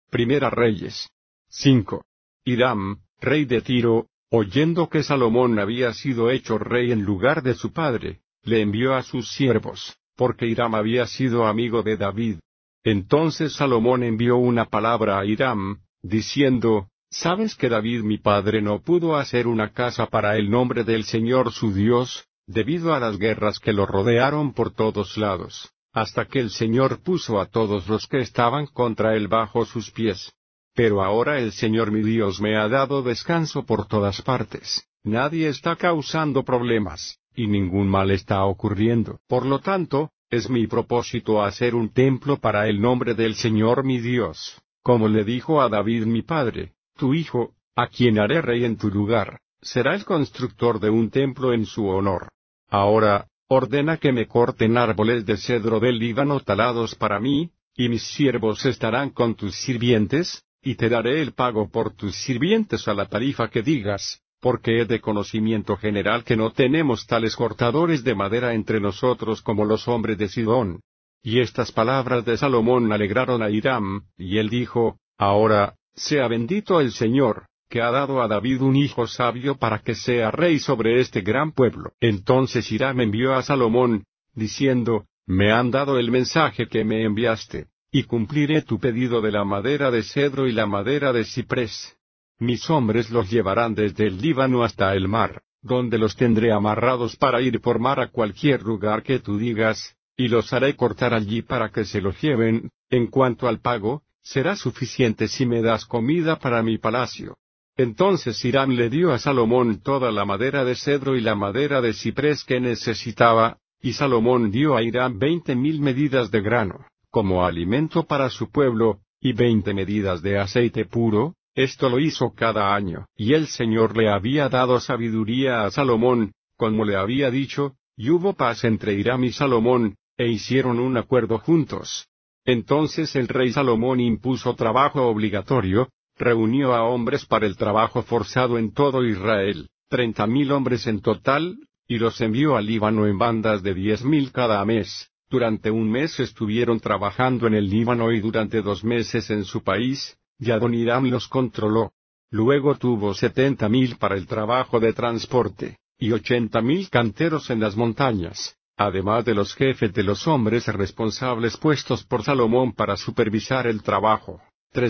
Primera Reyes 5. Hiram, rey de Tiro, oyendo que Salomón había sido hecho rey en lugar de su padre, le envió a sus siervos, porque Hiram había sido amigo de David. Entonces Salomón envió una palabra a Hiram, diciendo, ¿sabes que David mi padre no pudo hacer una casa para el nombre del Señor su Dios, debido a las guerras que lo rodearon por todos lados, hasta que el Señor puso a todos los que estaban contra él bajo sus pies? Pero ahora el Señor mi Dios me ha dado descanso por todas partes, nadie está causando problemas, y ningún mal está ocurriendo. Por lo tanto, es mi propósito hacer un templo para el nombre del Señor mi Dios, como le dijo a David mi padre, tu hijo, a quien haré rey en tu lugar, será el constructor de un templo en su honor. Ahora, ordena que me corten árboles de cedro del Líbano talados para mí, y mis siervos estarán con tus sirvientes, y te daré el pago por tus sirvientes a la tarifa que digas, porque es de conocimiento general que no tenemos tales cortadores de madera entre nosotros como los hombres de Sidón. Y estas palabras de Salomón alegraron a Hiram, y él dijo, ahora, sea bendito el Señor, que ha dado a David un hijo sabio para que sea rey sobre este gran pueblo. Entonces Hiram envió a Salomón, diciendo, me han dado el mensaje que me enviaste, y cumpliré tu pedido de la madera de cedro y la madera de ciprés. Mis hombres los llevarán desde el Líbano hasta el mar, donde los tendré amarrados para ir por mar a cualquier lugar que tú digas, y los haré cortar allí para que se los lleven. En cuanto al pago, será suficiente si me das comida para mi palacio. Entonces Hiram le dio a Salomón toda la madera de cedro y la madera de ciprés que necesitaba, y Salomón dio a Hiram 20,000 medidas de grano, como alimento para su pueblo, y 20 medidas de aceite puro. Esto lo hizo cada año. Y el Señor le había dado sabiduría a Salomón, como le había dicho, y hubo paz entre Hiram y Salomón, e hicieron un acuerdo juntos. Entonces el rey Salomón impuso trabajo obligatorio, reunió a hombres para el trabajo forzado en todo Israel, 30,000 hombres en total, y los envió al Líbano en bandas de 10,000 cada mes. Durante un mes estuvieron trabajando en el Líbano y durante 2 meses en su país, y Adoniram los controló. Luego tuvo 70,000 para el trabajo de transporte, y 80,000 canteros en las montañas, además de los jefes de los hombres responsables puestos por Salomón para supervisar el trabajo,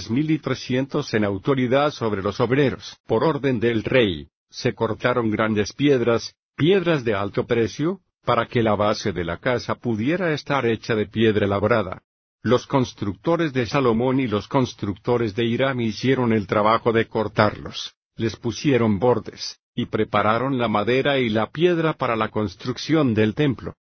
3,300 en autoridad sobre los obreros. Por orden del rey, se cortaron grandes piedras, piedras de alto precio, para que la base de la casa pudiera estar hecha de piedra labrada. Los constructores de Salomón y los constructores de Hiram hicieron el trabajo de cortarlos, les pusieron bordes, y prepararon la madera y la piedra para la construcción del templo.